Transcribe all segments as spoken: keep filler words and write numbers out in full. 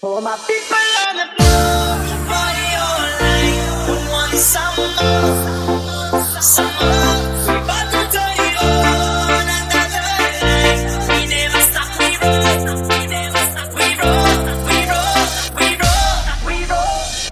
For my people on the floor, party all night. Want some more, some more. We bout to turn it on another night. We never stop, we roll. We never stop, we roll. We roll, we roll, we roll.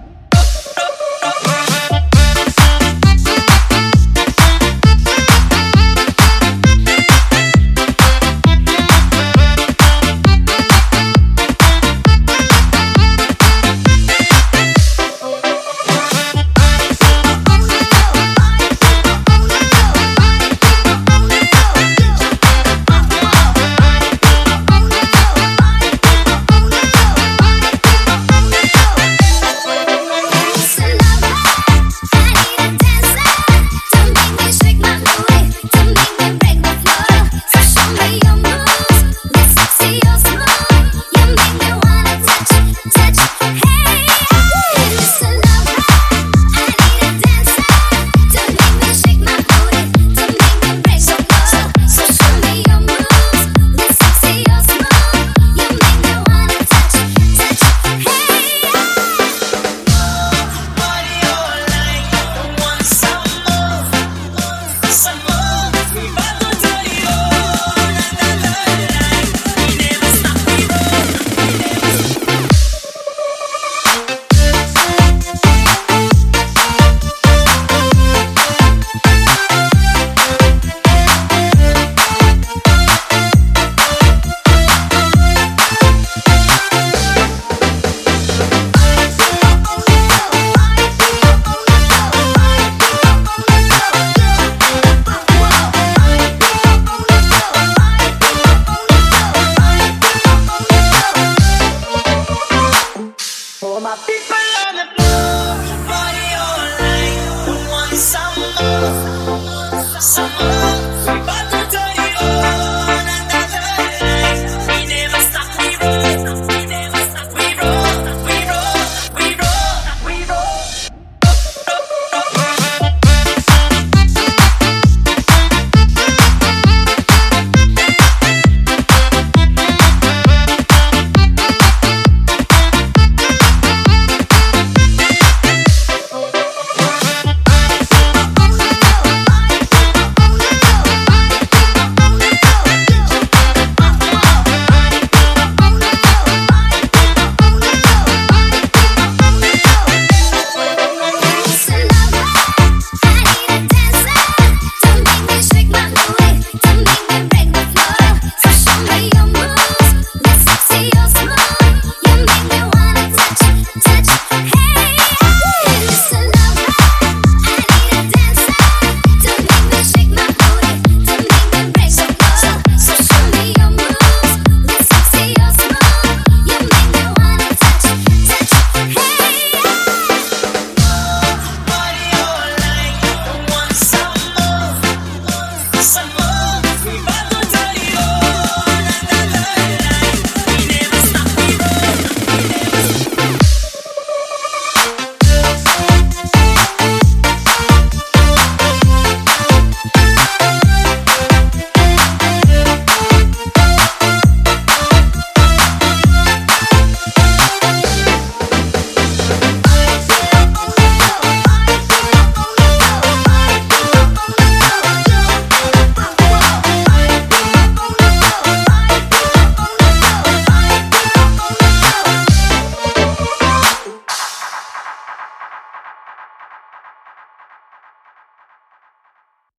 For my people on the floor, party all night. Want some more, some more.